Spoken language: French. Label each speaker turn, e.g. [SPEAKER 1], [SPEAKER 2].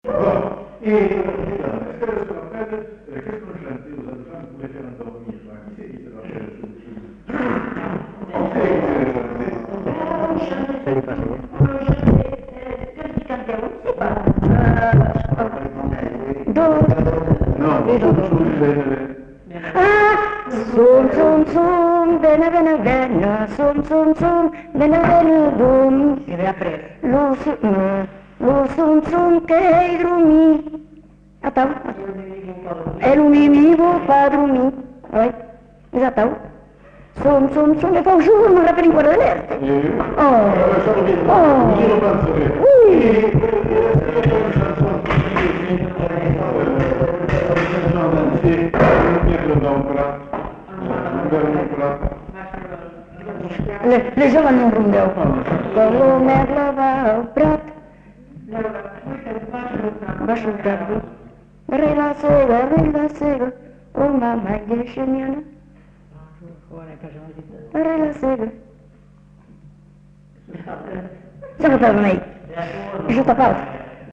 [SPEAKER 1] Et est-ce que je me rappelle, qu'est-ce qu'on chantait aux autres femmes pour les faire endormir? Qui c'est qui se rappelle
[SPEAKER 2] Sum sum sum, bene bene bene, sum sum sum, bene bene bum. Lu sum sum che hai dormit. Atau? É o inimigo para dormir. Oi? Já está? Sum, eu vou juro, não era para enquadrar alerta. Les jovens no rondeu. Colomer lava o prato. Baixo o prato. Rila cega, o mamãe deixa minha. Rila cega. Já não estava aí. Junta a pauta.